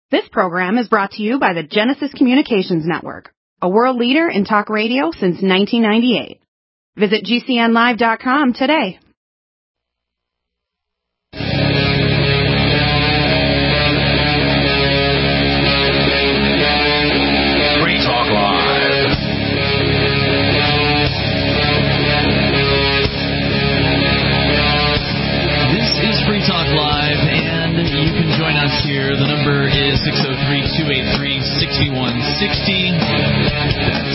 This program is brought to you by the Genesis Communications Network, a world leader in talk radio since 1998. Visit GCNlive.com today. Free Talk Live. This is Free Talk Live, and you can join us here. The number is 603-283-6160. That's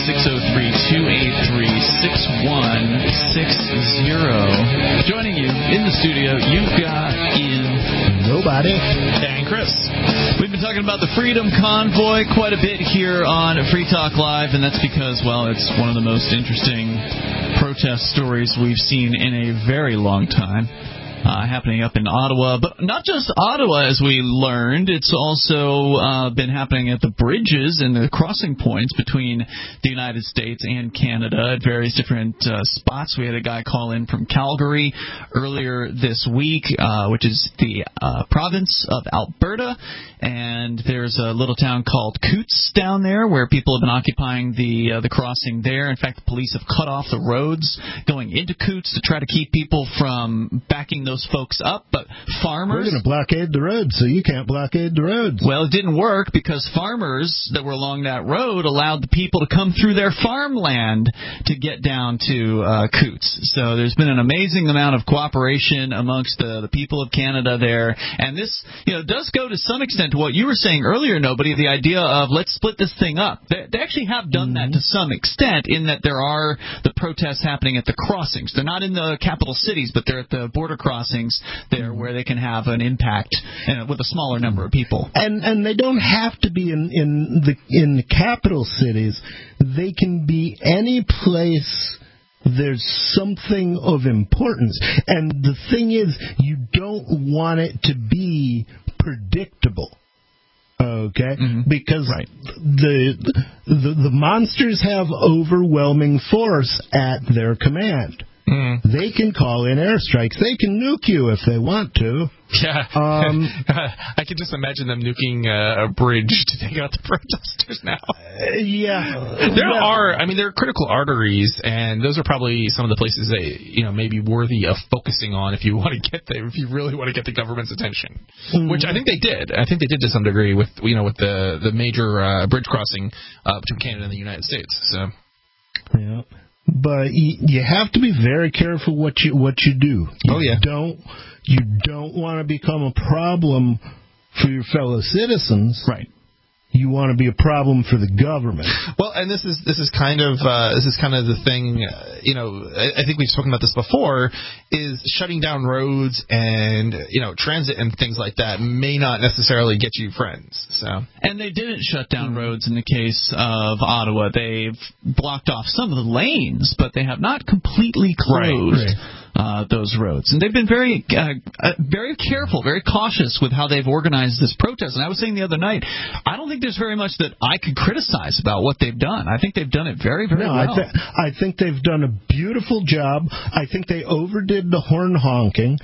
603-283-6160. Joining you in the studio, you've got Ian. Nobody. And Chris. We've been talking about the Freedom Convoy quite a bit here on Free Talk Live, and that's because, well, it's one of the most interesting protest stories we've seen in a very long time. Happening up in Ottawa, but not just Ottawa, as we learned. It's also been happening at the bridges and the crossing points between the United States and Canada at various different spots. We had a guy call in from Calgary earlier this week, which is the province of Alberta, and there's a little town called Coutts down there where people have been occupying the crossing there. In fact, the police have cut off the roads going into Coutts to try to keep people from backing those folks up, but farmers... We're going to blockade the roads, so you can't blockade the roads. Well, it didn't work because farmers that were along that road allowed the people to come through their farmland to get down to Coutts. So there's been an amazing amount of cooperation amongst the people of Canada there, and this does go to some extent to what you were saying earlier, Nobody, the idea of let's split this thing up. They actually have done that to some extent in that there are the protests happening at the crossings. They're not in the capital cities, but they're at the border crossings there where they can have an impact with a smaller number of people. And they don't have to be in the capital cities. They can be any place there's something of importance. And the thing is, you don't want it to be predictable. Okay, because the monsters have overwhelming force at their command. They can call in airstrikes. They can nuke you if they want to. Yeah. I can just imagine them nuking a bridge to take out the protesters now. There are critical arteries, and those are probably some of the places that, may be worthy of focusing on if you want to get there, if you really want to get the government's attention. Which I think they did. I think they did to some degree with the major bridge crossing between Canada and the United States. So. Yeah. But you have to be very careful what you do. You don't want to become a problem for your fellow citizens. Right. You want to be a problem for the government. Well, and this is kind of the thing. I think we've spoken about this before. Is shutting down roads and transit and things like that may not necessarily get you friends. So. And they didn't shut down roads in the case of Ottawa. They've blocked off some of the lanes, but they have not completely closed. Those roads. And they've been very careful, very cautious with how they've organized this protest. And I was saying the other night, I don't think there's very much that I could criticize about what they've done. I think they've done it very, very well. I think they've done a beautiful job. I think they overdid the horn honking,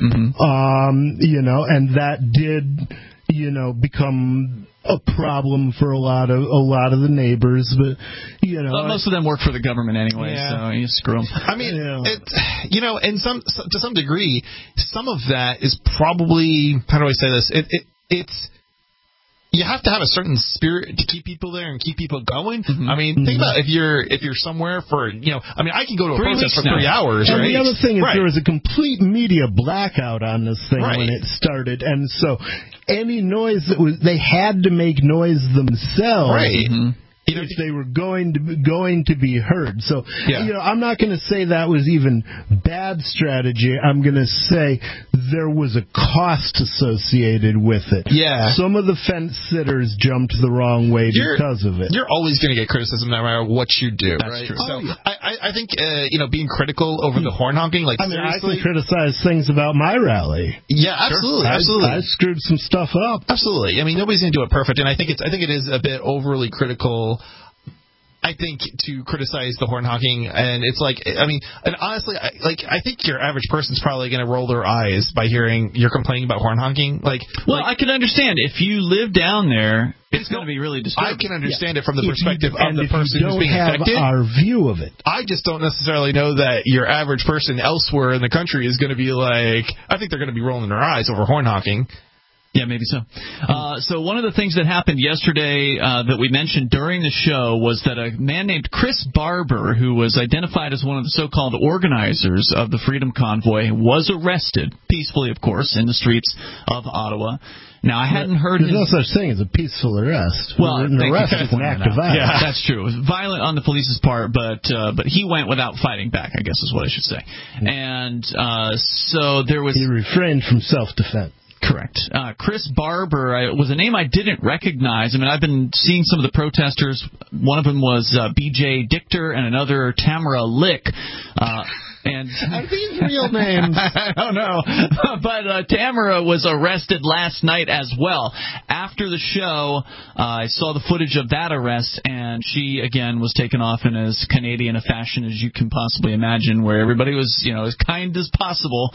and that did, become a problem for a lot of the neighbors, but most of them work for the government anyway, so you screw them. I mean, and to some degree, some of that is probably, how do I say this? It's you have to have a certain spirit to keep people there and keep people going. I mean, think about if you're somewhere for I can go to a protest for 3 hours. And right? the other thing is there was a complete media blackout on this thing when it started, and so any noise they had to make noise themselves. Right. If they were going to be heard. So, I'm not going to say that was even bad strategy. I'm going to say there was a cost associated with it. Yeah. Some of the fence sitters jumped the wrong way because of it. You're always going to get criticism no matter what you do. That's right? true. So I think, being critical over the horn honking, I can criticize things about my rally. Yeah, absolutely. Sure. Absolutely. I screwed some stuff up. Absolutely. I mean, nobody's going to do it perfect, and I think it is a bit overly critical I think, to criticize the horn honking, and it's like, I mean, and honestly, I think your average person's probably going to roll their eyes by hearing you're complaining about horn honking. I can understand if you live down there, it's going to be really disturbing. I can understand it from the perspective of the person who's being affected. Our view of it. I just don't necessarily know that your average person elsewhere in the country is going to be like, I think they're going to be rolling their eyes over horn honking. Yeah, maybe so. So one of the things that happened yesterday that we mentioned during the show was that a man named Chris Barber, who was identified as one of the so-called organizers of the Freedom Convoy, was arrested, peacefully, of course, in the streets of Ottawa. Now, I hadn't heard There's no such thing as a peaceful arrest. Well, an arrest is an act of violence. Yeah, that's true. It was violent on the police's part, but he went without fighting back, I guess is what I should say. And so there was... He refrained from self-defense. Correct. Chris Barber was a name I didn't recognize. I mean, I've been seeing some of the protesters. One of them was B.J. Dichter and another Tamara Lick. And are these real names? I don't know. But Tamara was arrested last night as well. After the show, I saw the footage of that arrest, and she, again, was taken off in as Canadian a fashion as you can possibly imagine, where everybody was, as kind as possible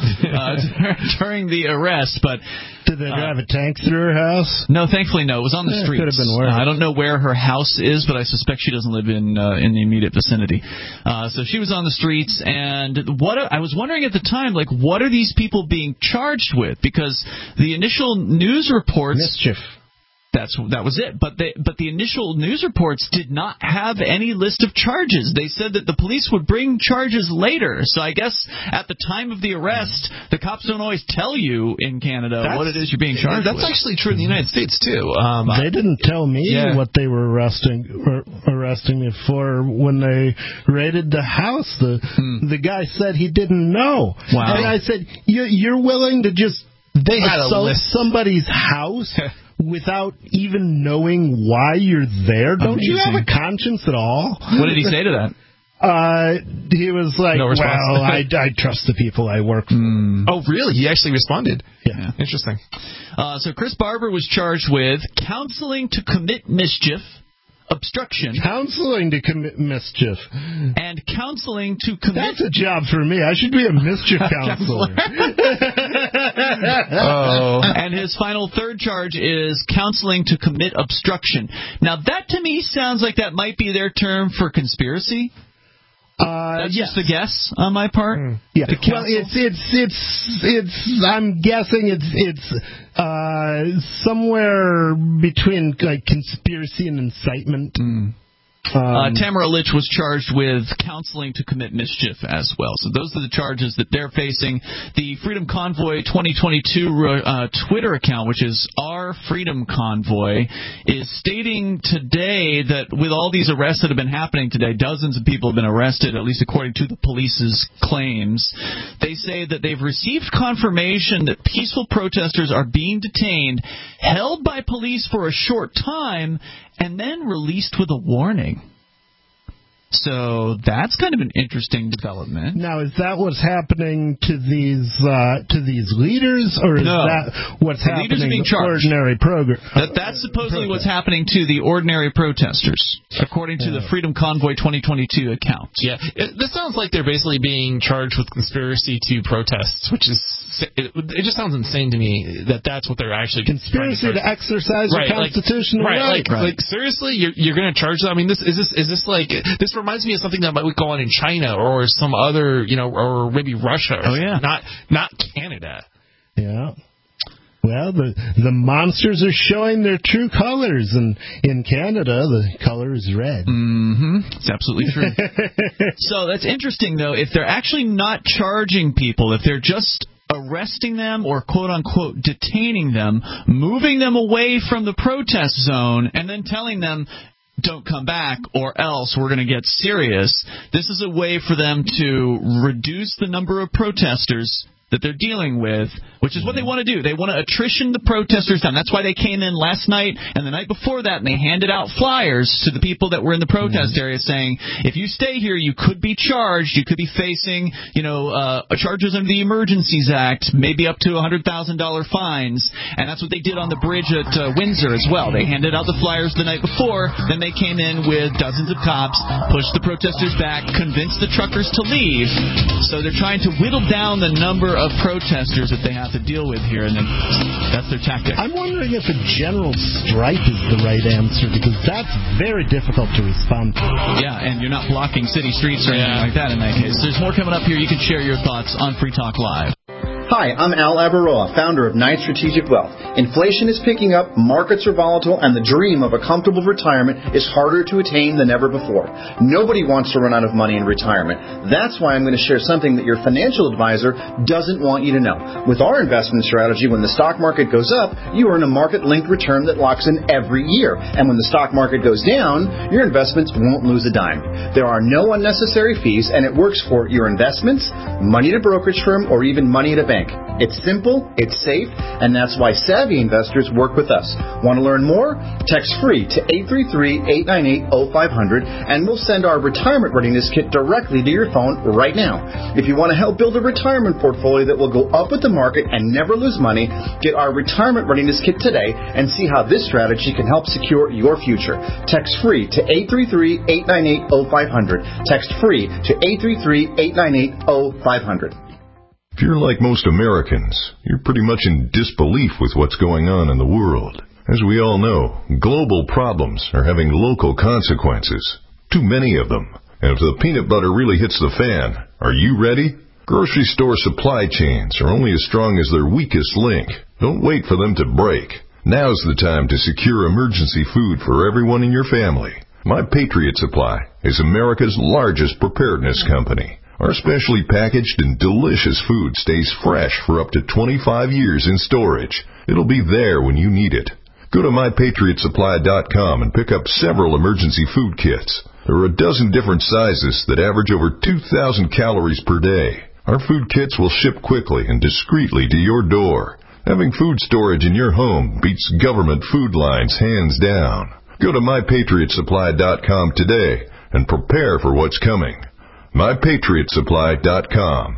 during the arrest. But did they drive a tank through her house? No, thankfully, no. It was on the streets. Could have been worse. I don't know where her house is, but I suspect she doesn't live in the immediate vicinity. So she was on the streets, and I was wondering at the time, what are these people being charged with? Because the initial news reports... Mischief. That was it. But the initial news reports did not have any list of charges. They said that the police would bring charges later. So I guess at the time of the arrest, the cops don't always tell you in Canada what it is you're being charged with. That's actually true in the United States, too. They didn't tell me what they were arresting me for when they raided the house. The guy said he didn't know. Wow. And I said, you're willing to just assault somebody's house without even knowing why you're there? Don't you have a conscience at all? What did he say to that? He was like, I trust the people I work for. Oh, really? He actually responded? Yeah. Interesting. So Chris Barber was charged with counseling to commit mischief, obstruction. Counseling to commit mischief. And counseling to commit... That's a job for me. I should be a mischief counselor. And his final third charge is counseling to commit obstruction. Now, that to me sounds like that might be their term for conspiracy. That's just a guess on my part. Yeah. Well, it's. I'm guessing it's somewhere between conspiracy and incitement. Tamara Litch was charged with counseling to commit mischief as well. So those are the charges that they're facing. The Freedom Convoy 2022 Twitter account, which is Our Freedom Convoy, is stating today that with all these arrests that have been happening today, dozens of people have been arrested, at least according to the police's claims. They say that they've received confirmation that peaceful protesters are being detained, held by police for a short time, and then released with a warning. So that's kind of an interesting development. Now, is that what's happening to these leaders, or is that what's happening to the ordinary program? That's supposedly what's happening to the ordinary protesters, according to the Freedom Convoy 2022 account. Yeah, this sounds like they're basically being charged with conspiracy to protest, which is it just sounds insane to me that that's what they're actually conspiracy to exercise the constitutional right. Like seriously, you're going to charge them? I mean, is this like this reminds me of something that might go on in China or some other, or maybe Russia. Not Canada. Yeah. Well, the monsters are showing their true colors, and in Canada, the color is red. It's absolutely true. So that's interesting, though. If they're actually not charging people, if they're just arresting them or quote-unquote detaining them, moving them away from the protest zone, and then telling them, don't come back or else we're going to get serious, this is a way for them to reduce the number of protesters that they're dealing with, which is what they want to do. They want to attrition the protesters down. That's why they came in last night and the night before that, and they handed out flyers to the people that were in the protest area saying, if you stay here, you could be charged. You could be facing, charges under the Emergencies Act, maybe up to $100,000 fines. And that's what they did on the bridge at Windsor as well. They handed out the flyers the night before. Then they came in with dozens of cops, pushed the protesters back, convinced the truckers to leave. So they're trying to whittle down the number of protesters that they have to deal with here, and then that's their tactic. I'm wondering if a general strike is the right answer, because that's very difficult to respond to. Yeah, and you're not blocking city streets or anything like that in that case. There's more coming up here. You can share your thoughts on Free Talk Live. Hi, I'm Al Abaroa, founder of Knight Strategic Wealth. Inflation is picking up, markets are volatile, and the dream of a comfortable retirement is harder to attain than ever before. Nobody wants to run out of money in retirement. That's why I'm going to share something that your financial advisor doesn't want you to know. With our investment strategy, when the stock market goes up, you earn a market-linked return that locks in every year. And when the stock market goes down, your investments won't lose a dime. There are no unnecessary fees, and it works for your investments, money at a brokerage firm, or even money at a bank. It's simple, it's safe, and that's why savvy investors work with us. Want to learn more? Text free to 833-898-0500, and we'll send our retirement readiness kit directly to your phone right now. If you want to help build a retirement portfolio that will go up with the market and never lose money, get our retirement readiness kit today and see how this strategy can help secure your future. Text free to 833-898-0500. Text free to 833-898-0500. If you're like most Americans, you're pretty much in disbelief with what's going on in the world. As we all know, global problems are having local consequences. Too many of them. And if the peanut butter really hits the fan, are you ready? Grocery store supply chains are only as strong as their weakest link. Don't wait for them to break. Now's the time to secure emergency food for everyone in your family. My Patriot Supply is America's largest preparedness company. Our specially packaged and delicious food stays fresh for up to 25 years in storage. It'll be there when you need it. Go to MyPatriotSupply.com and pick up several emergency food kits. There are a dozen different sizes that average over 2,000 calories per day. Our food kits will ship quickly and discreetly to your door. Having food storage in your home beats government food lines hands down. Go to MyPatriotSupply.com today and prepare for what's coming. MyPatriotSupply.com.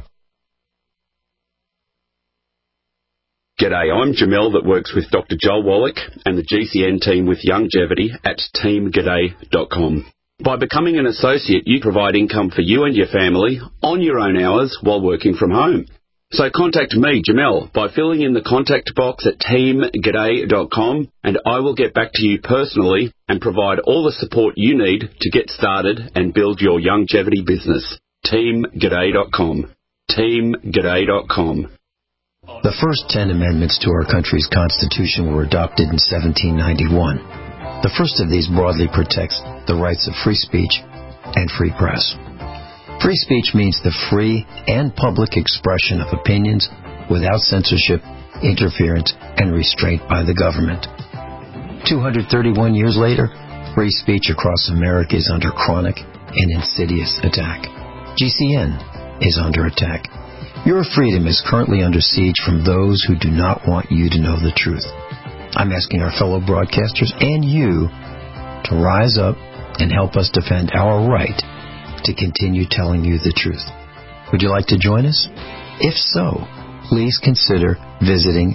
G'day, I'm Jamel that works with Dr. Joel Wallach and the GCN team with Longevity at teamg'day.com. By becoming an associate, you provide income for you and your family on your own hours while working from home. So contact me, Jamel, by filling in the contact box at teamg'day.com, and I will get back to you personally and provide all the support you need to get started and build your longevity business. teamg'day.com. teamg'day.com. The first 10 amendments to our country's Constitution were adopted in 1791. The first of these broadly protects the rights of free speech and free press. Free speech means the free and public expression of opinions without censorship, interference, and restraint by the government. 231 years later, free speech across America is under chronic and insidious attack. GCN is under attack. Your freedom is currently under siege from those who do not want you to know the truth. I'm asking our fellow broadcasters and you to rise up and help us defend our right to continue telling you the truth. Would you like to join us? If so, please consider visiting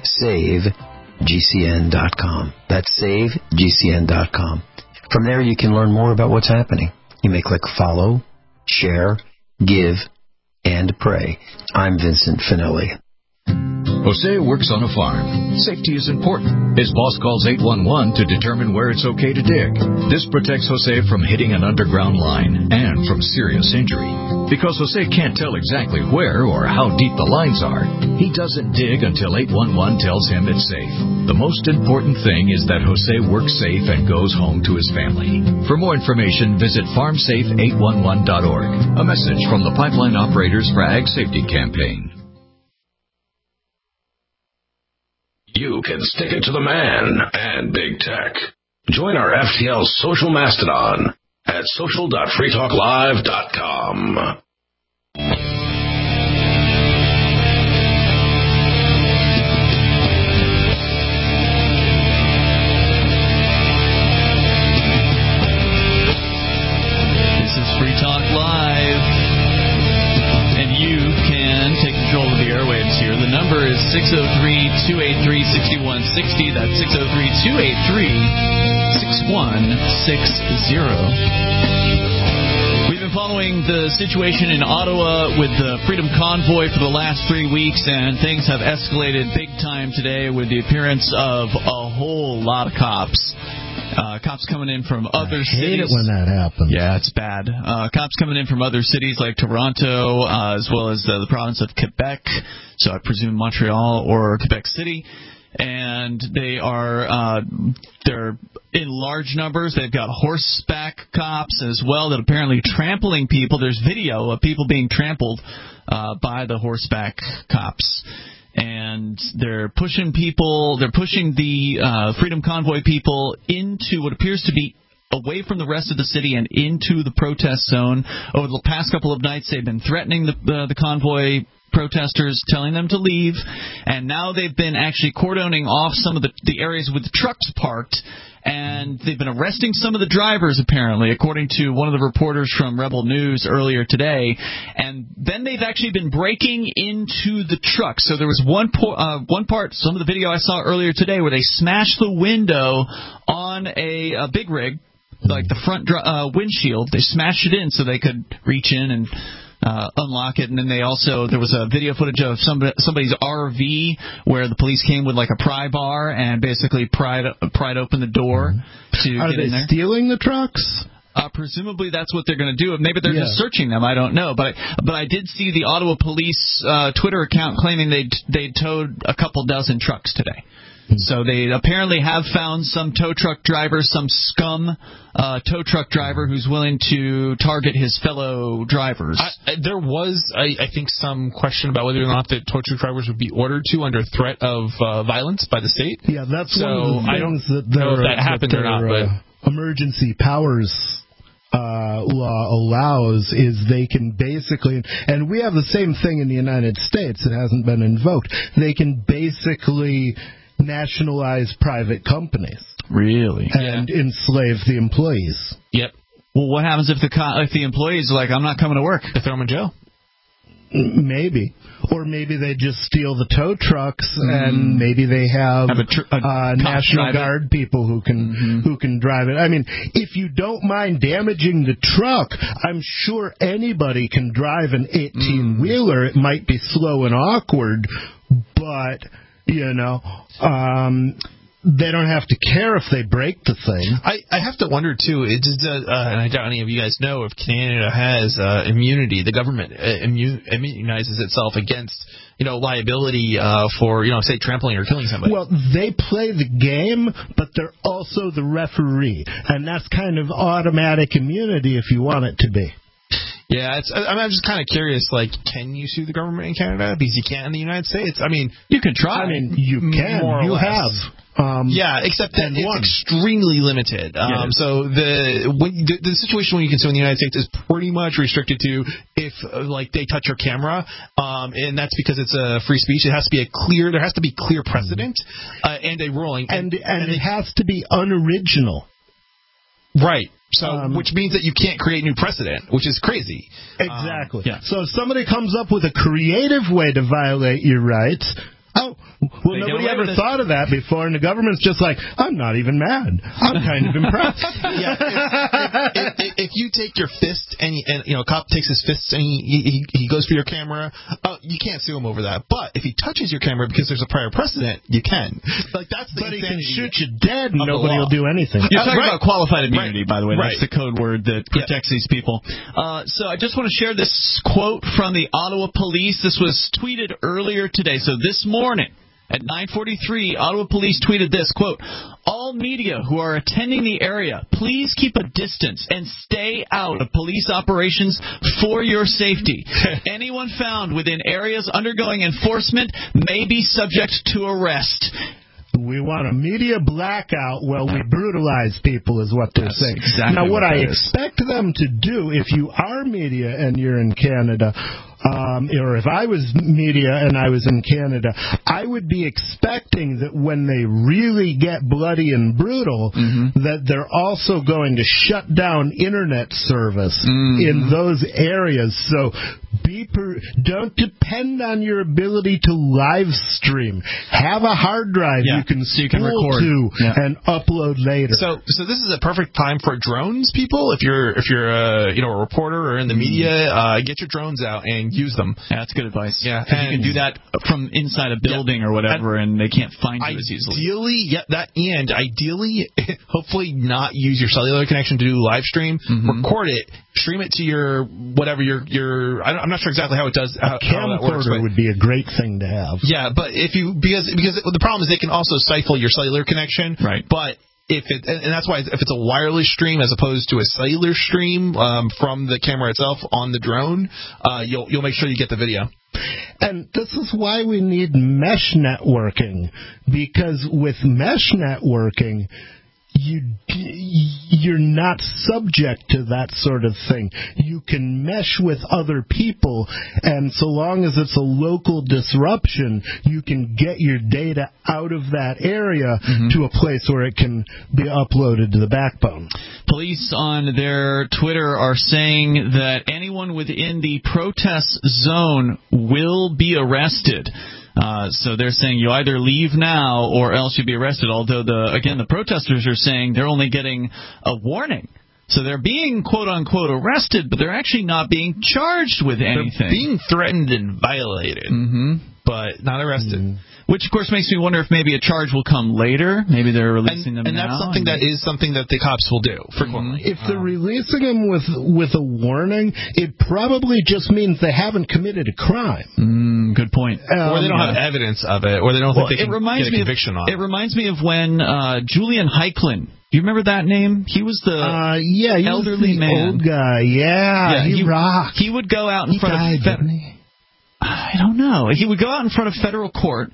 SaveGCN.com. That's SaveGCN.com. From there, you can learn more about what's happening. You may click follow, share, give, and pray. I'm Vincent Finelli. Jose works on a farm. Safety is important. His boss calls 811 to determine where it's okay to dig. This protects Jose from hitting an underground line and from serious injury. Because Jose can't tell exactly where or how deep the lines are, he doesn't dig until 811 tells him it's safe. The most important thing is that Jose works safe and goes home to his family. For more information, visit farmsafe811.org. A message from the Pipeline Operators for Ag Safety Campaign. You can stick it to the man and big tech. Join our FTL social mastodon at social.freetalklive.com. 603-283-6160. That's 603-283-6160. We've been following the situation in Ottawa with the Freedom Convoy for the last 3 weeks, and things have escalated big time today with the appearance of a whole lot of cops. Cops coming in from other cities. I hate it when that happens. Yeah, it's bad. Cops coming in from other cities like Toronto, as well as the province of Quebec, so I presume Montreal or Quebec City. And they are they're in large numbers. They've got horseback cops as well that are apparently trampling people. There's video of people being trampled by the horseback cops. And they're pushing people, they're pushing the Freedom Convoy people into what appears to be away from the rest of the city and into the protest zone. Over the past couple of nights, they've been threatening the convoy protesters, telling them to leave, and now they've been actually cordoning off some of the areas with the trucks parked, and they've been arresting some of the drivers, apparently, according to one of the reporters from Rebel News earlier today. And then they've actually been breaking into the trucks. So there was one part, some of the video I saw earlier today, where they smashed the window on a big rig, like the front windshield. They smashed it in so they could reach in and unlock it. And then there was a video footage of somebody's RV where the police came with like a pry bar and basically pried open the door to get in there. Are they stealing the trucks? Presumably that's what they're going to do. Maybe they're just searching them. I don't know. But I did see the Ottawa Police Twitter account claiming they'd towed a couple dozen trucks today. So they apparently have found some tow truck driver, some scum tow truck driver who's willing to target his fellow drivers. There was, I think, some question about whether or not the tow truck drivers would be ordered to under threat of violence by the state. Yeah, that's one of the things that happened or not. But emergency powers law allows is they can basically, and we have the same thing in the United States. It hasn't been invoked. They can basically nationalize private companies. Really? And enslave the employees. Yep. Well, what happens if the employees are like, I'm not coming to work? They throw them in jail. Maybe. Or maybe they just steal the tow trucks, and maybe they have National Guard people who can drive it. I mean, if you don't mind damaging the truck, I'm sure anybody can drive an 18-wheeler. It might be slow and awkward, but they don't have to care if they break the thing. I have to wonder, too, and I doubt any of you guys know if Canada has immunity. The government immunizes itself against, liability for, say, trampling or killing somebody. Well, they play the game, but they're also the referee. And that's kind of automatic immunity if you want it to be. Yeah, I'm just kind of curious, can you sue the government in Canada? Because you can't in the United States. I mean, you can try. I mean, you can. You have. Except that it's extremely limited. So the situation when you can sue in the United States is pretty much restricted to if they touch your camera, and that's because it's a free speech. There has to be clear precedent and a ruling, and it has to be unoriginal. Right. So, which means that you can't create new precedent, which is crazy. Exactly. So if somebody comes up with a creative way to violate your rights, nobody ever thought of that before, and the government's just like, I'm not even mad. I'm kind of impressed. If you take your fist and a cop takes his fists and he goes for your camera, you can't sue him over that. But if he touches your camera because there's a prior precedent, you can. That's the but he can shoot you dead and nobody will do anything. You're talking about qualified immunity, by the way. That's the code word that protects these people. So I just want to share this quote from the Ottawa Police. This was tweeted earlier today. So this morning, at 9:43, Ottawa Police tweeted this, quote, "All media who are attending the area, please keep a distance and stay out of police operations for your safety. Anyone found within areas undergoing enforcement may be subject to arrest." We want a media blackout while we brutalize people is what they're saying. Exactly now, what I expect them to do, if you are media and you're in Canada, or if I was media and I was in Canada, I would be expecting that when they really get bloody and brutal, that they're also going to shut down internet service in those areas. So Don't depend on your ability to live stream. Have a hard drive you can record to and upload later. So this is a perfect time for drones, people. If you're a reporter or in the media, get your drones out and use them. Yeah, that's good advice. Yeah, and you can do that from inside a building or whatever, and they can't find you as easily. Ideally, hopefully not use your cellular connection to do live stream. Record it, stream it to your whatever your. I'm not sure exactly how it does. A camcorder would be a great thing to have. Yeah, but because the problem is they can also stifle your cellular connection. Right. But and that's why if it's a wireless stream as opposed to a cellular stream from the camera itself on the drone, you'll make sure you get the video. And this is why we need mesh networking, because with mesh networking, you're not subject to that sort of thing. You can mesh with other people, and so long as it's a local disruption, you can get your data out of that area to a place where it can be uploaded to the backbone. Police on their Twitter are saying that anyone within the protest zone will be arrested. So they're saying you either leave now or else you'll be arrested, although the protesters are saying they're only getting a warning. So they're being, quote-unquote, arrested, but they're actually not being charged with anything. They're being threatened and violated, but not arrested. Which, of course, makes me wonder if maybe a charge will come later. Maybe they're releasing them now. And that's something that the cops will do frequently. If they're releasing them with a warning, it probably just means they haven't committed a crime. Good point. Or they don't have evidence of it, or they don't think they can get a conviction on it. It reminds me of when Julian Heiklin, do you remember that name? He was the elderly man. Old guy. Yeah, he rocked. He would go out in front of... didn't he? I don't know. He would go out in front of federal courts.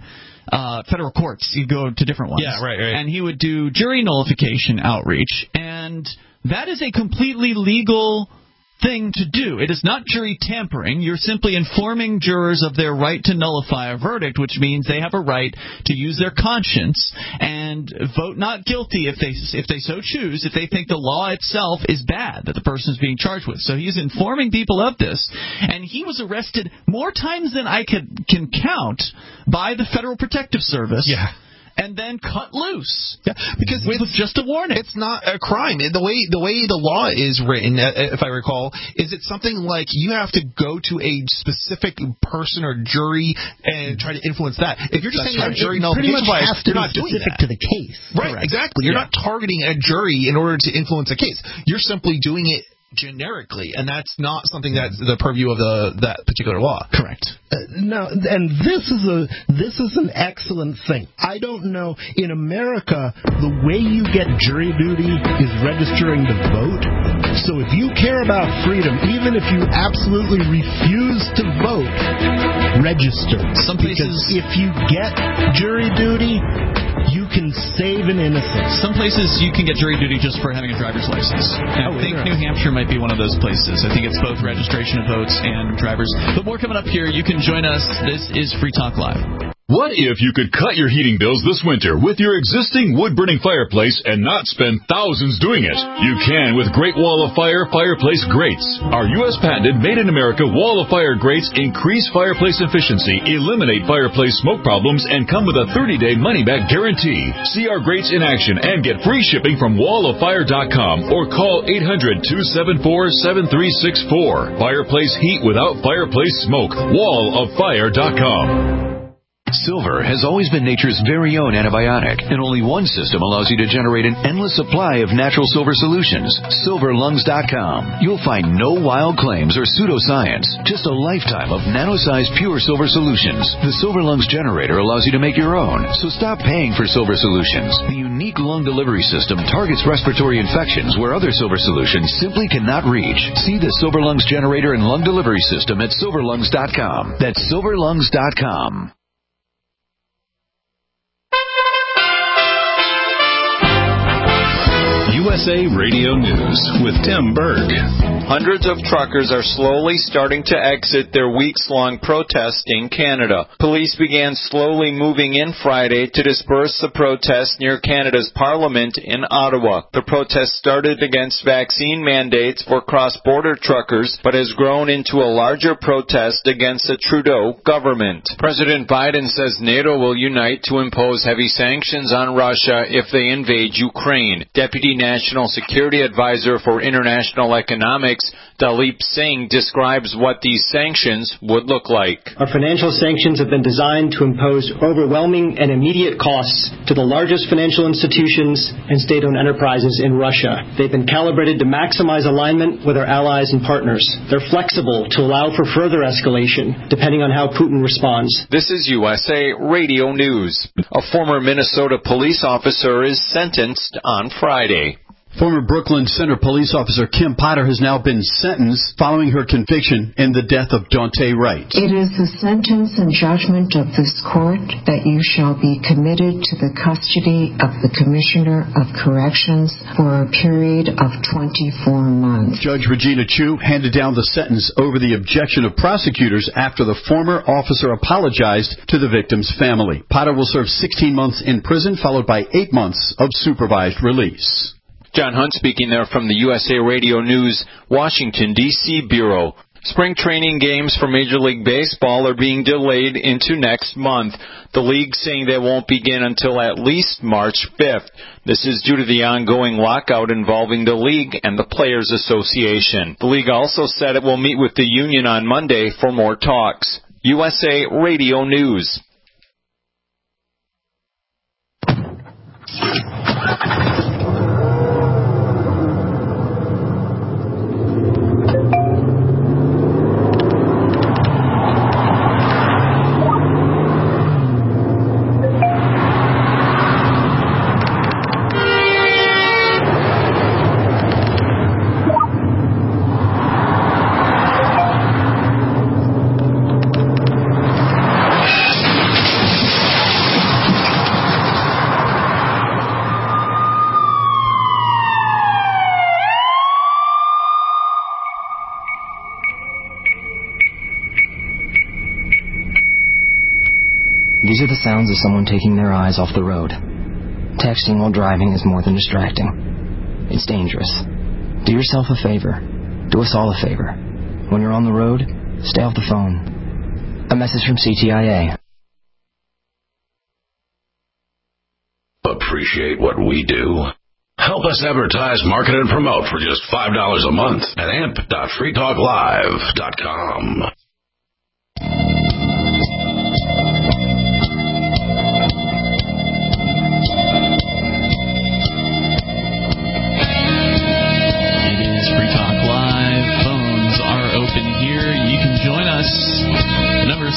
He'd go to different ones. Yeah, right. And he would do jury nullification outreach. And that is a completely legal thing to do. It is not jury tampering. You're simply informing jurors of their right to nullify a verdict, which means they have a right to use their conscience and vote not guilty if they so choose, if they think the law itself is bad that the person is being charged with. So he's informing people of this, and he was arrested more times than I can count by the Federal Protective Service. Yeah. And then cut loose. Yeah, because with just a warning. It's not a crime. The way the law is written, if I recall, is it's something like you have to go to a specific person or jury and try to influence that. If you're just saying a jury nullification bias, you're not doing that. To the case. Right, correct. Exactly. You're not targeting a jury in order to influence a case. You're simply doing it generically, and that's not something that's the purview of that particular law. Correct. No, and this is an excellent thing. I don't know, in America, the way you get jury duty is registering to vote. So if you care about freedom, even if you absolutely refuse to vote, register. Some places, because if you get jury duty, you can save an innocent. Some places you can get jury duty just for having a driver's license. And I think New Hampshire might be one of those places. I think it's both registration of votes and drivers. But more coming up here. You can join us. This is Free Talk Live. What if you could cut your heating bills this winter with your existing wood-burning fireplace and not spend thousands doing it? You can with Great Wall of Fire fireplace grates. Our U.S. patented made-in-America Wall of Fire grates increase fireplace efficiency, eliminate fireplace smoke problems, and come with a 30-day money-back guarantee. See our grates in action and get free shipping from walloffire.com or call 800-274-7364. Fireplace heat without fireplace smoke. Walloffire.com. Silver has always been nature's very own antibiotic, and only one system allows you to generate an endless supply of natural silver solutions. SilverLungs.com. You'll find no wild claims or pseudoscience, just a lifetime of nano-sized pure silver solutions. The Silver Lungs generator allows you to make your own, so stop paying for silver solutions. The unique lung delivery system targets respiratory infections where other silver solutions simply cannot reach. See the Silver Lungs generator and lung delivery system at SilverLungs.com. That's SilverLungs.com. USA Radio News with Tim Berg. Hundreds of truckers are slowly starting to exit their weeks-long protest in Canada. Police began slowly moving in Friday to disperse the protest near Canada's Parliament in Ottawa. The protest started against vaccine mandates for cross-border truckers, but has grown into a larger protest against the Trudeau government. President Biden says NATO will unite to impose heavy sanctions on Russia if they invade Ukraine. Deputy National Security Advisor for International Economics, Dalip Singh, describes what these sanctions would look like. Our financial sanctions have been designed to impose overwhelming and immediate costs to the largest financial institutions and state-owned enterprises in Russia. They've been calibrated to maximize alignment with our allies and partners. They're flexible to allow for further escalation, depending on how Putin responds. This is USA Radio News. A former Minnesota police officer is sentenced on Friday. Former Brooklyn Center police officer Kim Potter has now been sentenced following her conviction in the death of Daunte Wright. It is the sentence and judgment of this court that you shall be committed to the custody of the Commissioner of Corrections for a period of 24 months. Judge Regina Chu handed down the sentence over the objection of prosecutors after the former officer apologized to the victim's family. Potter will serve 16 months in prison, followed by 8 months of supervised release. John Hunt speaking there from the USA Radio News Washington, D.C. Bureau. Spring training games for Major League Baseball are being delayed into next month. The league saying they won't begin until at least March 5th. This is due to the ongoing lockout involving the league and the Players Association. The league also said it will meet with the union on Monday for more talks. USA Radio News. These are the sounds of someone taking their eyes off the road. Texting while driving is more than distracting. It's dangerous. Do yourself a favor. Do us all a favor. When you're on the road, stay off the phone. A message from CTIA. Appreciate what we do? Help us advertise, market, and promote for just $5 a month at amp.freetalklive.com. Free Talk Live. Phones are open here. You can join us. The number is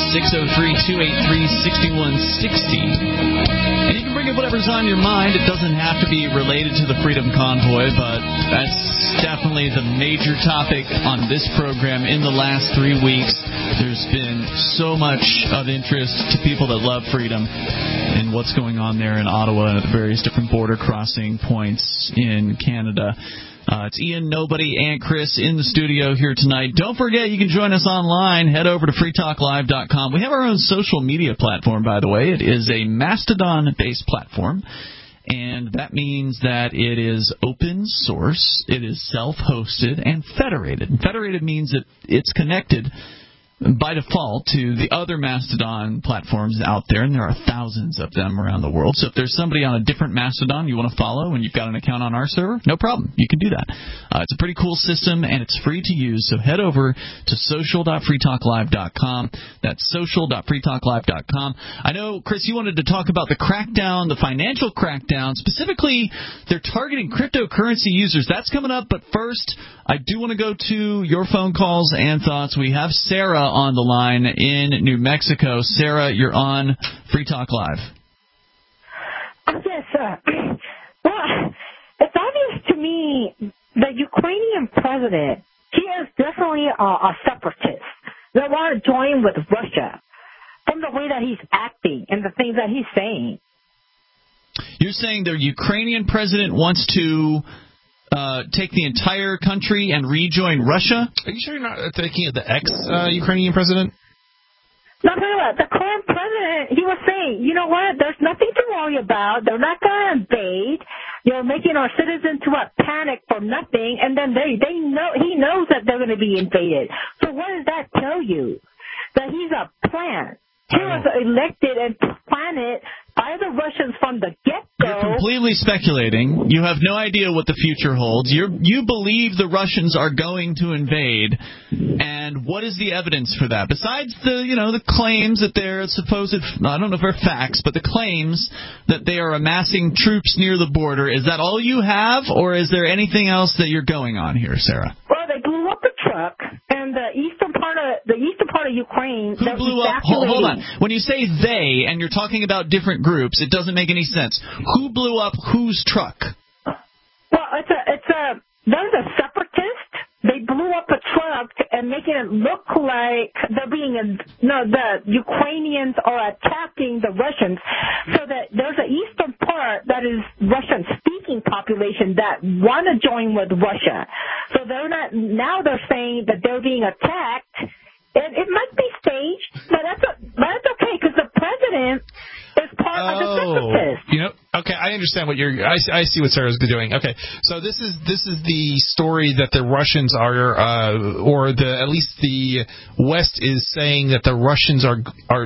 603-283-6160. And you can bring up whatever's on your mind. It doesn't have to be related to the Freedom Convoy, but that's definitely the major topic on this program in the last 3 weeks. There's been so much of interest to people that love freedom and what's going on there in Ottawa and at the various different border crossing points in Canada. It's Ian, Nobody, and Chris in the studio here tonight. Don't forget, you can join us online. Head over to freetalklive.com. We have our own social media platform, by the way. It is a Mastodon-based platform, and that means that it is open source, it is self-hosted, and federated. And federated means that it's connected by default to the other Mastodon platforms out there, and there are thousands of them around the world. So if there's somebody on a different Mastodon you want to follow and you've got an account on our server, no problem. You can do that. It's a pretty cool system, and it's free to use. So head over to social.freetalklive.com. That's social.freetalklive.com. I know, Chris, you wanted to talk about the crackdown, the financial crackdown. Specifically, they're targeting cryptocurrency users. That's coming up, but first, I do want to go to your phone calls and thoughts. We have Sarah on the line in New Mexico. Sarah, you're on Free Talk Live. Yes, well, it's obvious to me the Ukrainian president, he is definitely a separatist. They want to join with Russia from the way that he's acting and the things that he's saying. You're saying the Ukrainian president wants to take the entire country and rejoin Russia? Are you sure you're not thinking of the ex-Ukrainian president? No, tell you what, the current president, he was saying, you know what, there's nothing to worry about. They're not going to invade. You're making our citizens to panic for nothing, and then he knows that they're going to be invaded. So what does that tell you? That he's a plant. He was elected and planted by the Russians from the get-go. You're completely speculating. You have no idea what the future holds. You believe the Russians are going to invade, and what is the evidence for that? Besides the claims that they're supposed, I don't know if they're facts, but the claims that they are amassing troops near the border, is that all you have, or is there anything else that you're going on here, Sarah? Well, they blew up the truck, and the eastern part of Ukraine. Who blew up? Hold on. When you say they, and you're talking about different groups, it doesn't make any sense. Who blew up whose truck? Well, there's a separatist. They blew up a truck and making it look like the Ukrainians are attacking the Russians. So that there's an eastern part that is Russian-speaking population that want to join with Russia. So they're saying that they're being attacked. And it might be staged, but that's okay because the president is part of the separatists. Okay, I understand what I see what Sarah's doing. Okay, so this is the story that the Russians are, at least the West is saying that the Russians are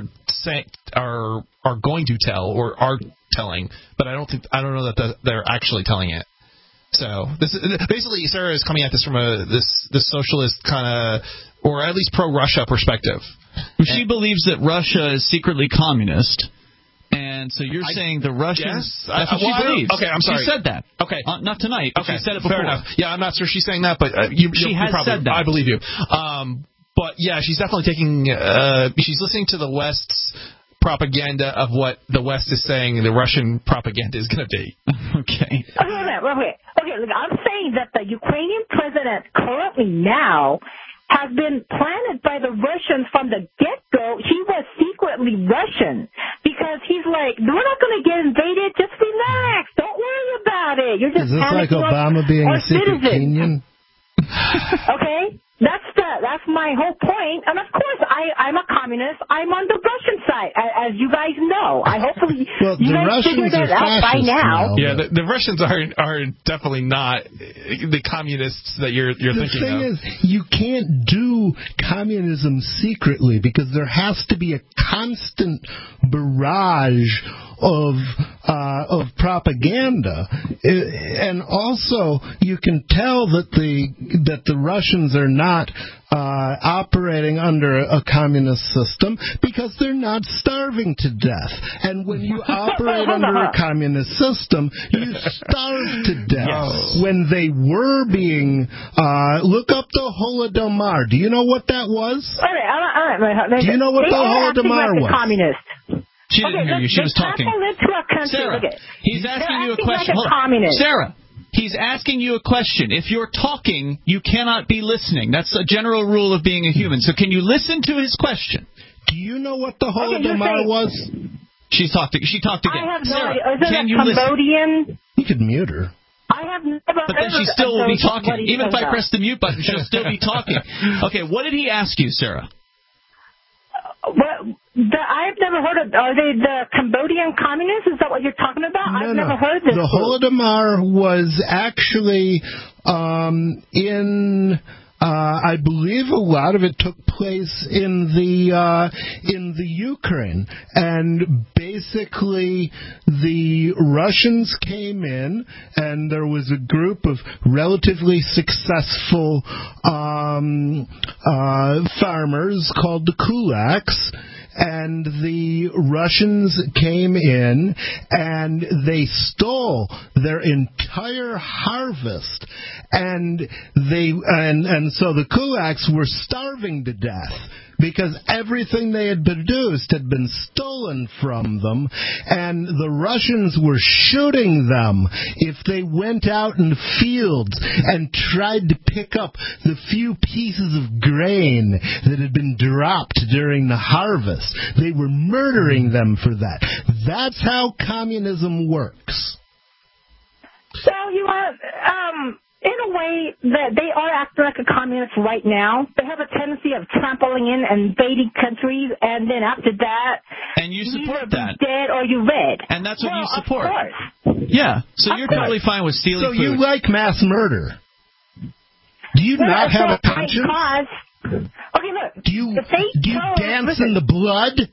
going to tell or are telling, but I don't know that they're actually telling it. So this basically Sarah is coming at this from this socialist kind of, or at least pro-Russia perspective. She believes that Russia is secretly communist, and so you're saying the Russians. That's what she believes. Okay, I'm sorry. She said that. Okay, not tonight. But okay, she said it before. Fair enough. Yeah, I'm not sure she's saying that, but she has said that. I believe you. But yeah, she's definitely taking. She's listening to the West's propaganda of what the West is saying the Russian propaganda is going to be. Okay. Okay, look, I'm saying that the Ukrainian president currently now has been planted by the Russians from the get-go. He was secretly Russian because he's like, we're not going to get invaded. Just relax. Don't worry about it. You're just Is this like Obama being a secret Kenyan? Okay? That's my whole point. And of course, I'm a communist. I'm on the Russian side, as you guys know. Hopefully you guys figured that out by now. Yeah, the Russians are definitely not the communists that you're thinking of. The thing is, you can't do communism secretly because there has to be a constant barrage of propaganda, and also you can tell that the Russians are not operating under a communist system because they're not starving to death. And when you operate under a communist system, you starve to death. Yes. When they were being, look up the Holodomor. Do you know what that was? All right. Do you know what the Holodomor was? Communist. She didn't hear you. She was talking. Sarah, he's asking you a question. Sarah, he's asking you a question. If you're talking, you cannot be listening. That's a general rule of being a human. So can you listen to his question? Do you know what the Holodomor was? She talked again. I have no Sarah, idea. Is it can a you Cambodian? listen? You could mute her. I have never But then she still will be talking. Even if I press the mute button, she'll still be talking. Okay, what did he ask you, Sarah? I've never heard of. Are they the Cambodian communists? Is that what you're talking about? No, I've never heard this. The Holodomor was actually in. I believe a lot of it took place in the Ukraine, and basically the Russians came in, and there was a group of relatively successful farmers called the kulaks. And the Russians came in and they stole their entire harvest, and so the kulaks were starving to death because everything they had produced had been stolen from them, and the Russians were shooting them if they went out in the fields and tried to pick up the few pieces of grain that had been dropped during the harvest. They were murdering them for that. That's how communism works. So you want way that they are acting like a communist right now. They have a tendency of trampling in and invading countries, and then after that, and you support that, dead or you red, and that's what you support. Of course. Yeah, so you're totally fine with stealing food. So you like mass murder? Do you not have a conscience? Okay, look. Do you dance in the blood?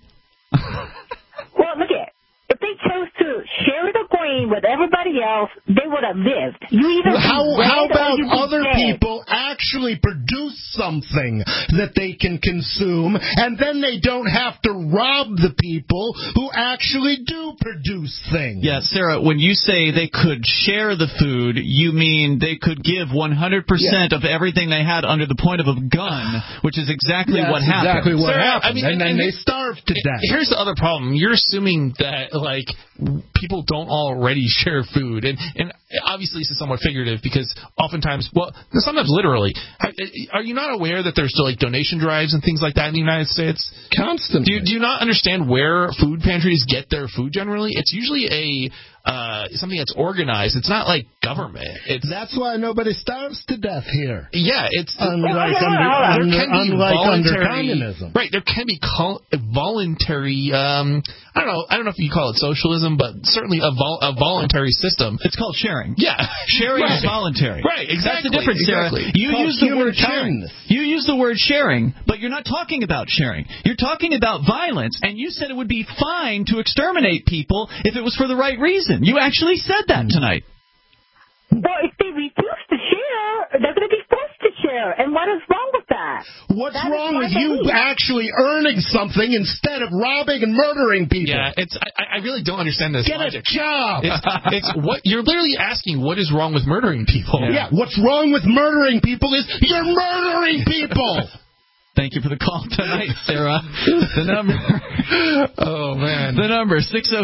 Well, look at it. If they chose to share the grain with everybody else, they would have lived. How about other people actually produce something that they can consume, and then they don't have to rob the people who actually do produce things? Yeah, Sarah, when you say they could share the food, you mean they could give 100% of everything they had under the point of a gun, which is exactly what happened. Exactly what Sarah, happened. And then they starved to death. Here's the other problem. You're assuming that, people don't already share food. And obviously this is somewhat figurative because oftentimes, sometimes literally, are you not aware that there's still, donation drives and things like that in the United States? Constantly. Do you not understand where food pantries get their food generally? It's usually something that's organized. It's not like government. That's why nobody starves to death here. Yeah, it's unlike under communism. Right, there can be voluntary. I don't know if you call it socialism, but certainly a voluntary system. It's called sharing. Yeah, sharing is voluntary. Right, exactly. That's the difference, Sarah. You use the word sharing. You use the word sharing, but you're not talking about sharing. You're talking about violence, and you said it would be fine to exterminate people if it was for the right reason. You actually said that tonight. Well, if they refuse to share, they're going to be forced to share. And what is wrong with that? What's wrong with you actually earning something instead of robbing and murdering people? Yeah, I really don't understand this. Get logic. A job. It's what you're literally asking. What is wrong with murdering people? Yeah, what's wrong with murdering people is you're murdering people. Thank you for the call tonight, Sarah. The number. Oh, man. The number,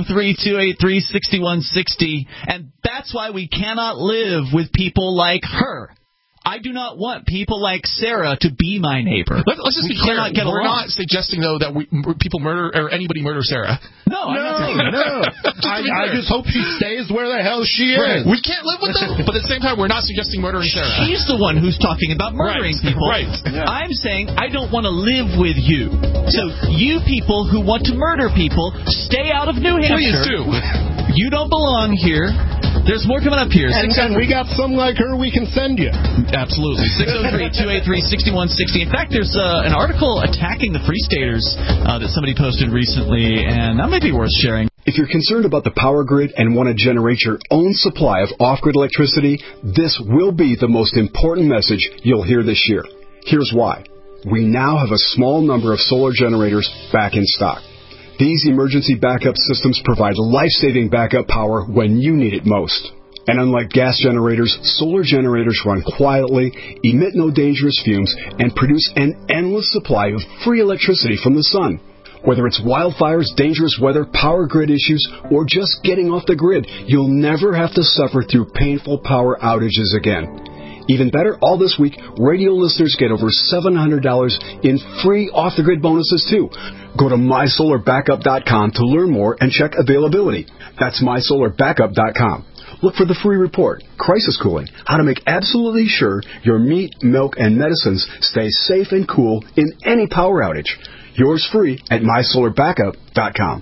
603-283-6160. And that's why we cannot live with people like her. I do not want people like Sarah to be my neighbor. Let's just be clear. We're not suggesting, though, that people murder or anybody murder Sarah. No, I'm not saying that. No. I just hope she stays where the hell she is. Right. We can't live with them, but at the same time, we're not suggesting murdering Sarah. She's the one who's talking about murdering people. Right. Yeah. I'm saying I don't want to live with you. So you people who want to murder people, stay out of New Hampshire. Please do. You don't belong here. There's more coming up here. And we got some like her we can send you. Absolutely. 603-283-6160. In fact, there's an article attacking the Free Staters that somebody posted recently, and that might be worth sharing. If you're concerned about the power grid and want to generate your own supply of off-grid electricity, this will be the most important message you'll hear this year. Here's why. We now have a small number of solar generators back in stock. These emergency backup systems provide life-saving backup power when you need it most. And unlike gas generators, solar generators run quietly, emit no dangerous fumes, and produce an endless supply of free electricity from the sun. Whether it's wildfires, dangerous weather, power grid issues, or just getting off the grid, you'll never have to suffer through painful power outages again. Even better, all this week, radio listeners get over $700 in free off-the-grid bonuses, too. Go to mysolarbackup.com to learn more and check availability. That's mysolarbackup.com. Look for the free report, Crisis Cooling, how to make absolutely sure your meat, milk, and medicines stay safe and cool in any power outage. Yours free at mysolarbackup.com.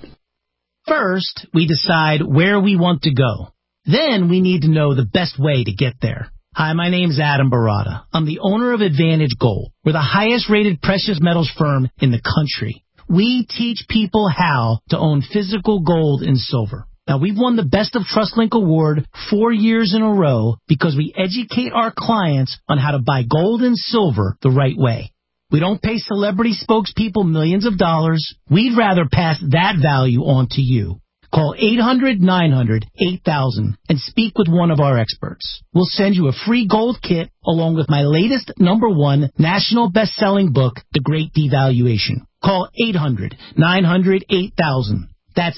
First, we decide where we want to go. Then we need to know the best way to get there. Hi, my name's Adam Barada. I'm the owner of Advantage Gold. We're the highest-rated precious metals firm in the country. We teach people how to own physical gold and silver. Now, we've won the Best of TrustLink Award 4 years in a row because we educate our clients on how to buy gold and silver the right way. We don't pay celebrity spokespeople millions of dollars. We'd rather pass that value on to you. Call 800-900-8000 and speak with one of our experts. We'll send you a free gold kit along with my latest #1 national best-selling book, The Great Devaluation. Call 800-900-8000. That's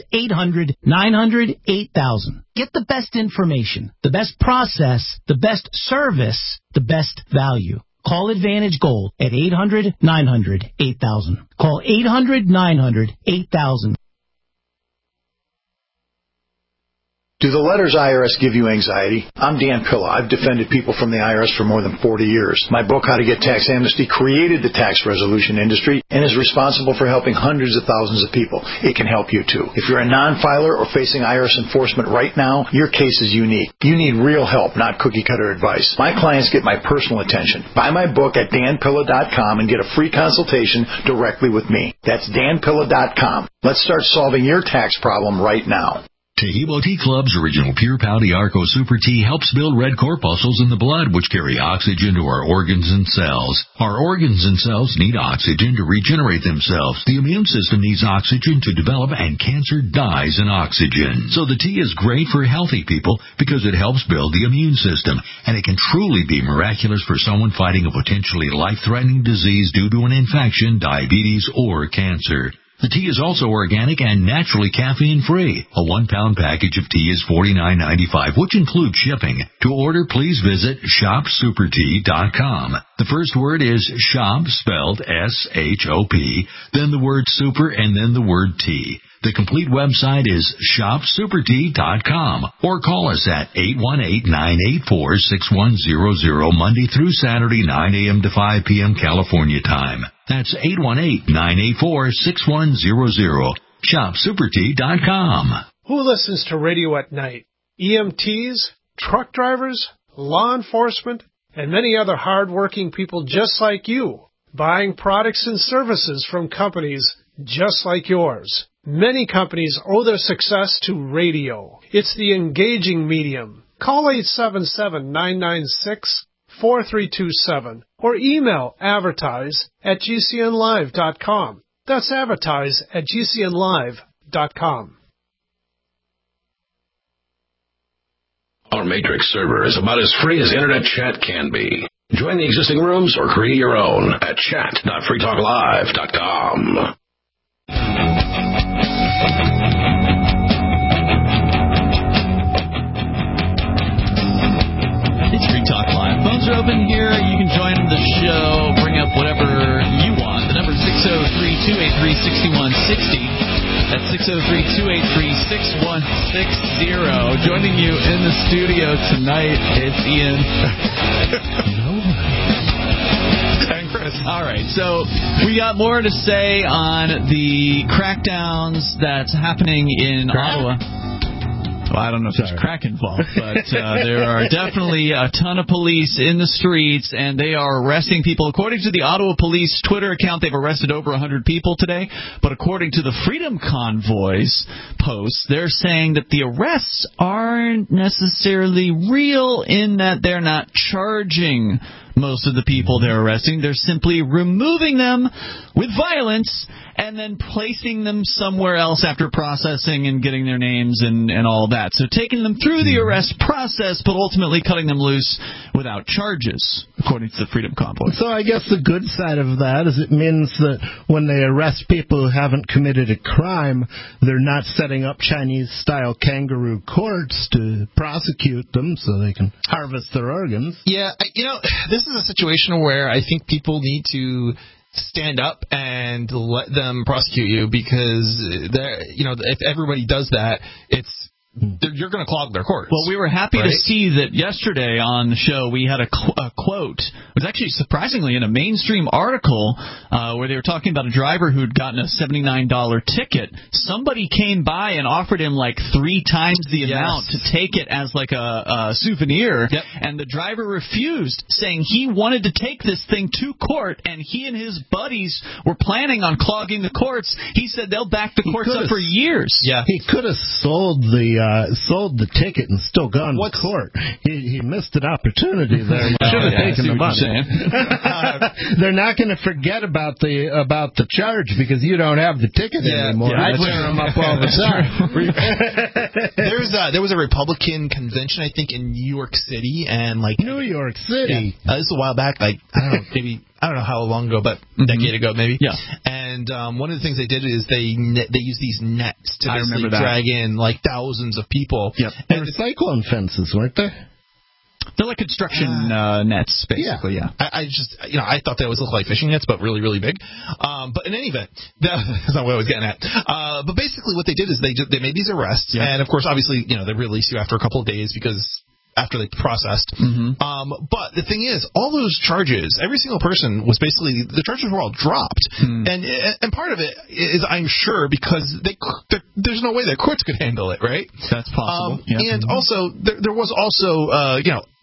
800-900-8000. Get the best information, the best process, the best service, the best value. Call Advantage Gold at 800-900-8000. Call 800-900-8000. Do the letters IRS give you anxiety? I'm Dan Pilla. I've defended people from the IRS for more than 40 years. My book, How to Get Tax Amnesty, created the tax resolution industry and is responsible for helping hundreds of thousands of people. It can help you too. If you're a non-filer or facing IRS enforcement right now, your case is unique. You need real help, not cookie-cutter advice. My clients get my personal attention. Buy my book at danpilla.com and get a free consultation directly with me. That's danpilla.com. Let's start solving your tax problem right now. Taheebo Tea Club's original Pure Pouty Arco Super Tea helps build red corpuscles in the blood, which carry oxygen to our organs and cells. Our organs and cells need oxygen to regenerate themselves. The immune system needs oxygen to develop, and cancer dies in oxygen. So the tea is great for healthy people because it helps build the immune system, and it can truly be miraculous for someone fighting a potentially life-threatening disease due to an infection, diabetes, or cancer. The tea is also organic and naturally caffeine-free. A 1-pound package of tea is $49.95, which includes shipping. To order, please visit shopsupertea.com. The first word is shop, spelled S-H-O-P, then the word super, and then the word tea. The complete website is shopsupertea.com, or call us at 818-984-6100 Monday through Saturday, 9 a.m. to 5 p.m. California time. That's 818-984-6100. Shopsupertea.com. Who listens to radio at night? EMTs, truck drivers, law enforcement, and many other hard-working people just like you, buying products and services from companies just like yours. Many companies owe their success to radio. It's the engaging medium. Call 877-996-4327 or email advertise@gcnlive.com. That's advertise@gcnlive.com. Our Matrix server is about as free as internet chat can be. Join the existing rooms or create your own at chat.freetalklive.com. It's Free Talk Live. Phones are open here. You can join the show. Bring up whatever you want. The number is 603-283-6160. That's 603-283-6160. Joining you in the studio tonight, it's Ian. And Chris. All right, so we got more to say on the crackdowns that's happening in Ottawa. Well, I don't know if there's crack involved, but there are definitely a ton of police in the streets, and they are arresting people. According to the Ottawa Police Twitter account, they've arrested over 100 people today. But according to the Freedom Convoy's posts, they're saying that the arrests aren't necessarily real in that they're not charging most of the people they're arresting. They're simply removing them with violence and then placing them somewhere else after processing and getting their names and all that. So taking them through the arrest process, but ultimately cutting them loose without charges, according to the Freedom Convoy. So I guess the good side of that is it means that when they arrest people who haven't committed a crime, they're not setting up Chinese-style kangaroo courts to prosecute them so they can harvest their organs. Yeah, this is a situation where I think people need to stand up and let them prosecute you, because if everybody does that, you're going to clog their courts. Well, we were happy to see that yesterday on the show we had a quote. It was actually surprisingly in a mainstream article where they were talking about a driver who'd gotten a $79 ticket. Somebody came by and offered him like 3 times the amount to take it as like a souvenir, and the driver refused, saying he wanted to take this thing to court, and he and his buddies were planning on clogging the courts. He said they'll back the courts up for years. Yeah, he could have sold the ticket and still gone to court. He missed an opportunity there. He should have taken the money. They're not going to forget about the charge because you don't have the ticket anymore. I tear them up all the time. There was a Republican convention, I think, in New York City, and New York City. This is a while back. I don't know how long ago, but a decade ago maybe. Yeah. And one of the things they did is they used these nets to basically drag in thousands of people. Yep. They were cyclone fences, weren't they? They're like construction nets, basically. Yeah. I thought they always looked like fishing nets, but really, really big. But in any event, that's not what I was getting at. But basically, what they did is they made these arrests, and of course, obviously, they release you after a couple of days because after they processed. But the thing is, all those charges, every single person was basically, the charges were all dropped. And part of it is, I'm sure, because there's no way the courts could handle it, right? That's possible. And also, there was also,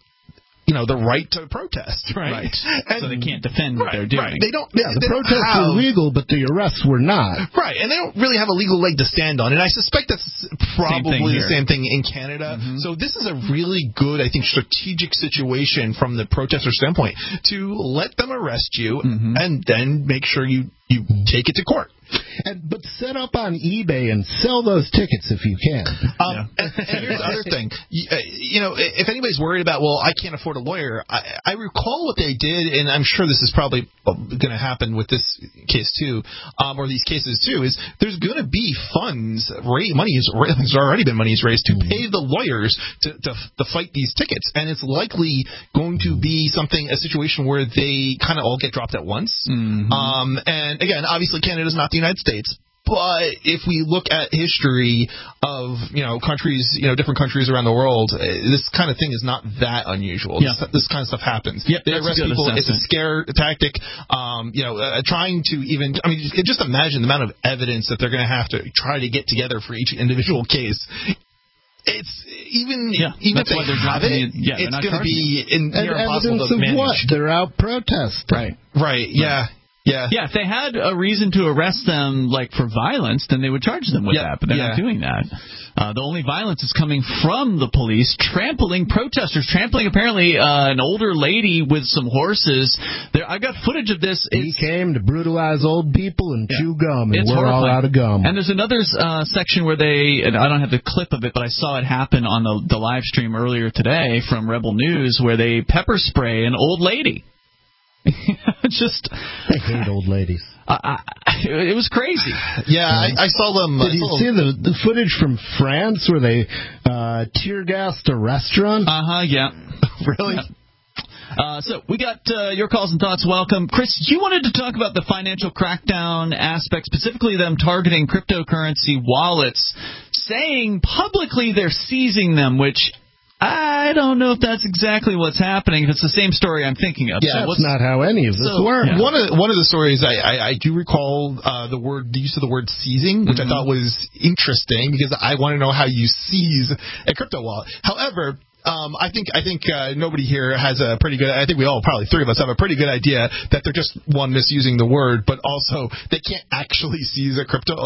the right to protest, right? And so they can't defend what they're doing. Right. They don't. The protests were legal, but the arrests were not. Right, and they don't really have a legal leg to stand on. And I suspect that's probably the same thing in Canada. So this is a really good, I think, strategic situation from the protester standpoint to let them arrest you and then make sure you take it to court. But set up on eBay and sell those tickets if you can. And here's the other thing. If anybody's worried about, I can't afford a lawyer, I recall what they did, and I'm sure this is probably going to happen with this case too, or these cases too, is there's going to be funds, there's already been monies raised to pay the lawyers to fight these tickets. And it's likely going to be a situation where they kind of all get dropped at once. And again, obviously Canada's not the United States, but if we look at history of countries, different countries around the world, this kind of thing is not that unusual. This kind of stuff happens. They arrest people. It's a scare tactic. Trying to just imagine the amount of evidence that they're going to have to try to get together for each individual case. It's even if they have it, it's going to be near impossible to manage. What? They're out protesting. Right. Yeah. Yeah, if they had a reason to arrest them, like for violence, then they would charge them with that, but they're not doing that. The only violence is coming from the police, trampling protesters, apparently an older lady with some horses. I've got footage of this. He came to brutalize old people and chew gum, and we're all out of gum. And there's another section where and I don't have the clip of it, but I saw it happen on the live stream earlier today from Rebel News, where they pepper spray an old lady. I hate old ladies. It was crazy. Yeah, I saw them. Did you see the footage from France where they tear gassed a restaurant? Yeah. Really? Yeah. So we got your calls and thoughts. Welcome. Chris, you wanted to talk about the financial crackdown aspect, specifically them targeting cryptocurrency wallets, saying publicly they're seizing them, which I don't know if that's exactly what's happening. If it's the same story I'm thinking of. Yeah, that's not how any of this works. Yeah. One of the stories I do recall the use of the word seizing, which I thought was interesting because I want to know how you seize a crypto wallet. However, I think nobody here has a pretty good. I think we all, probably three of us, have a pretty good idea that they're just misusing the word, but also they can't actually seize a crypto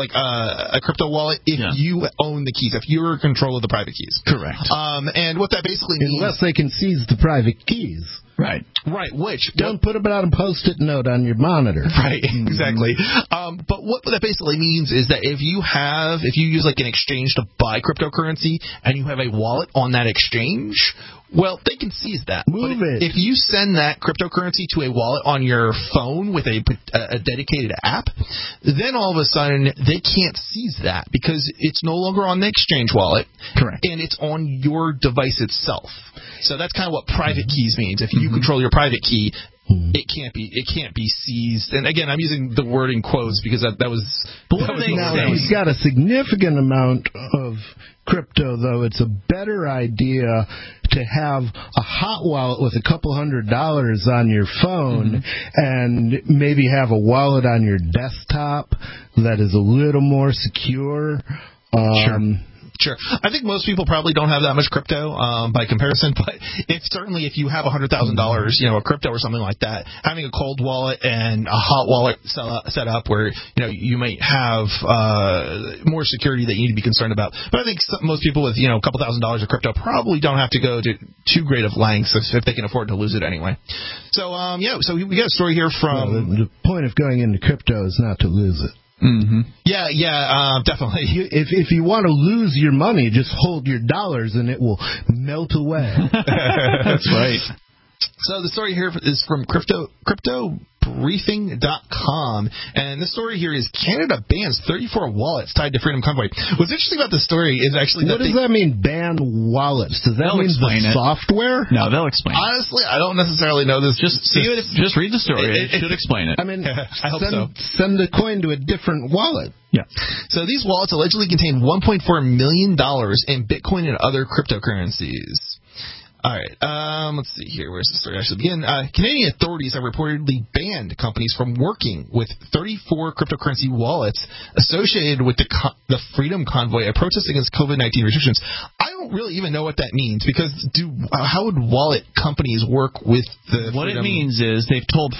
wallet if you own the keys, if you're in control of the private keys. Correct. And what that basically means, unless they can seize the private keys. Right. Which don't put them out and Post-it note on your monitor. Right. Exactly. But what that basically means is that if you use like an exchange to buy cryptocurrency and you have a wallet on that exchange, well, they can seize that. Move it. If you send that cryptocurrency to a wallet on your phone with a dedicated app, then all of a sudden they can't seize that because it's no longer on the exchange wallet. Correct. And it's on your device itself. So that's kind of what private keys means. If you control your private key, it can't be seized. And again, I'm using the word in quotes because that was. But what if he's got a significant amount of crypto, though? It's a better idea to have a hot wallet with a couple $100 on your phone and maybe have a wallet on your desktop that is a little more secure. Sure. I think most people probably don't have that much crypto by comparison, but if you have $100,000, of crypto or something like that, having a cold wallet and a hot wallet set up where you might have more security that you need to be concerned about. But I think most people with a couple $1,000s of crypto probably don't have to go to too great of lengths if they can afford to lose it anyway. So so we got a story here from. The point of going into crypto is not to lose it. Yeah, definitely. If you want to lose your money, just hold your dollars and it will melt away. That's right. So the story here is from Crypto briefing.com. And this story here is Canada bans 34 wallets tied to Freedom Convoy. What's interesting about this story is actually what does that mean, ban wallets? Does that mean the software? No, they'll explain it. Honestly, I don't necessarily know this. Just read the story. It should explain it. I mean, I hope so. Send the coin to a different wallet. Yeah. So these wallets allegedly contain $1.4 million in Bitcoin and other cryptocurrencies. All right, let's see here. Where's the story actually begin? Canadian authorities have reportedly banned companies from working with 34 cryptocurrency wallets associated with the Freedom Convoy, a protest against COVID-19 restrictions. I don't really even know what that means, because how would wallet companies work with the What Freedom? It means is they've told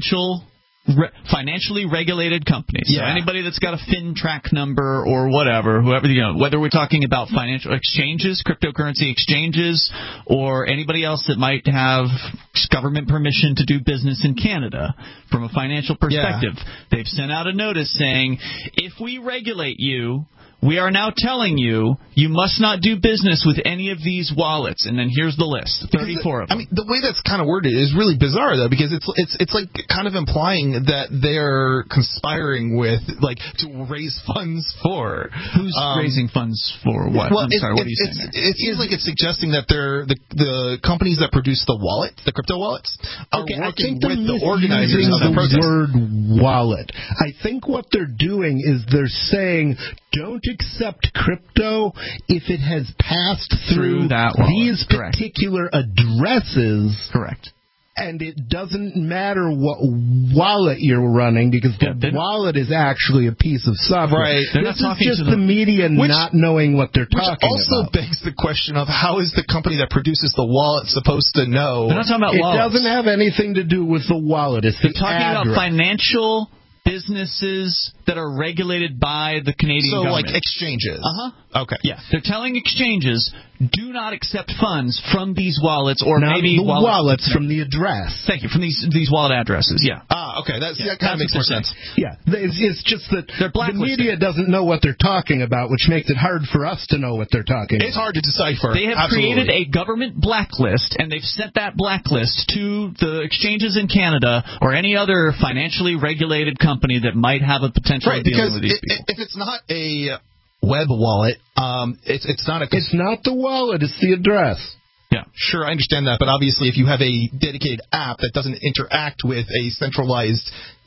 financially regulated companies. So anybody that's got a FinTrack number or whoever, whether we're talking about financial exchanges, cryptocurrency exchanges, or anybody else that might have government permission to do business in Canada, from a financial perspective, they've sent out a notice saying, if we regulate you, we are now telling you must not do business with any of these wallets. And then here's the list, 34 of them. I mean, the way that's kind of worded is really bizarre, though, because it's like kind of implying that they're conspiring with, like, to raise funds for. Who's raising funds for what? Well, I'm sorry, what are you saying there? It seems like it's suggesting that they're the companies that produce the wallet, the crypto wallets, are working with the organizers of the protest. Word wallet. I think what they're doing is they're saying, don't accept crypto if it has passed through these particular addresses. Correct. And it doesn't matter what wallet you're running, because the wallet is actually a piece of software. Right. This is just the media not knowing what they're talking about. Which also begs the question of, how is the company that produces the wallet supposed to know? They're not talking about wallets. It doesn't have anything to do with the wallet. It's the talking address. about financial businesses that are regulated by the Canadian government. So, like exchanges. Okay. Yeah. They're telling exchanges, do not accept funds from these wallets, or not maybe the wallets from the address. Thank you. From these wallet addresses. Yeah. Okay. That kind of makes more sense. Yeah. It's just that the media doesn't know what they're talking about, which makes it hard for us to know what they're talking about. It's hard to decipher. They have created a government blacklist, and they've sent that blacklist to the exchanges in Canada or any other financially regulated company that might have a potential of dealing with these people. If it's not a web wallet, it's not a... It's not the wallet, it's the address. Yeah, sure, I understand that, but obviously if you have a dedicated app that doesn't interact with a centralized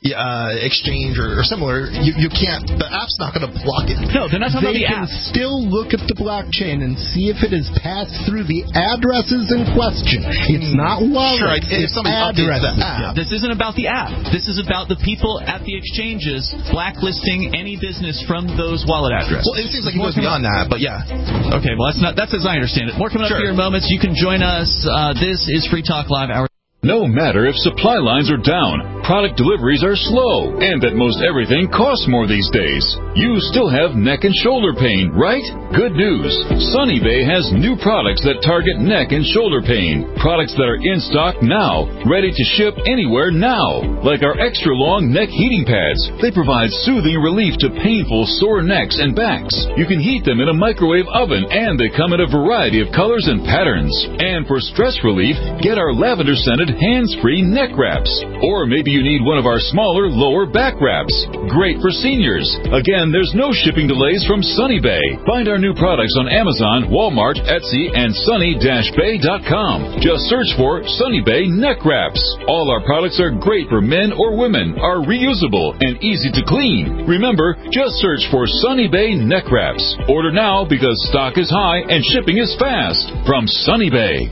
exchange or similar, you can't. The app's not going to block it. No, they're not talking about the app. They can still look at the blockchain and see if it has passed through the addresses in question. It's not wallets. Sure, if somebody updates the app. Yeah, this isn't about the app. This is about the people at the exchanges blacklisting any business from those wallet addresses. Well, it seems like it goes beyond that, but yeah. Okay, well that's as I understand it. More coming up here in moments. You can join us. This is Free Talk Live. No matter if supply lines are down, product deliveries are slow, and that most everything costs more these days, you still have neck and shoulder pain, right? Good news. Sunny Bay has new products that target neck and shoulder pain. Products that are in stock now, ready to ship anywhere now. Like our extra long neck heating pads. They provide soothing relief to painful sore necks and backs. You can heat them in a microwave oven, and they come in a variety of colors and patterns. And for stress relief, get our lavender scented hands-free neck wraps. Or maybe you need one of our smaller lower back wraps. Great for seniors. Again, there's no shipping delays from Sunny Bay. Find our new products on Amazon, Walmart, Etsy, and sunny-bay.com. Just search for Sunny Bay neck wraps. All our products are great for men or women, are reusable, and easy to clean. Remember, just search for Sunny Bay neck wraps. Order now because stock is high and shipping is fast. From Sunny Bay.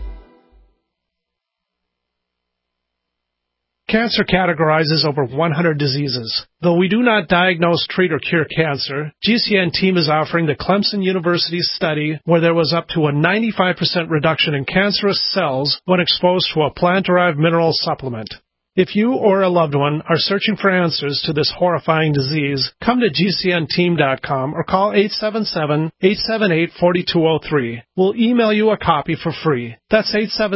Cancer categorizes over 100 diseases. Though we do not diagnose, treat, or cure cancer, GCN team is offering the Clemson University study where there was up to a 95% reduction in cancerous cells when exposed to a plant-derived mineral supplement. If you or a loved one are searching for answers to this horrifying disease, come to GCNteam.com or call 877-878-4203. We'll email you a copy for free. That's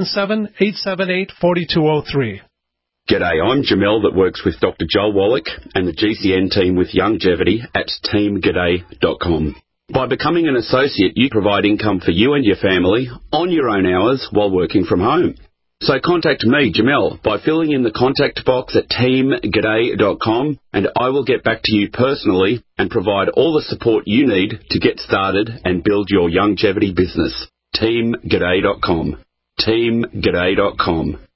877-878-4203. G'day, I'm Jamel that works with Dr. Joel Wallach and the GCN team with Longevity at teamg'day.com. By becoming an associate, you provide income for you and your family on your own hours while working from home. So contact me, Jamel, by filling in the contact box at teamg'day.com, and I will get back to you personally and provide all the support you need to get started and build your longevity business. teamg'day.com. teamg'day.com.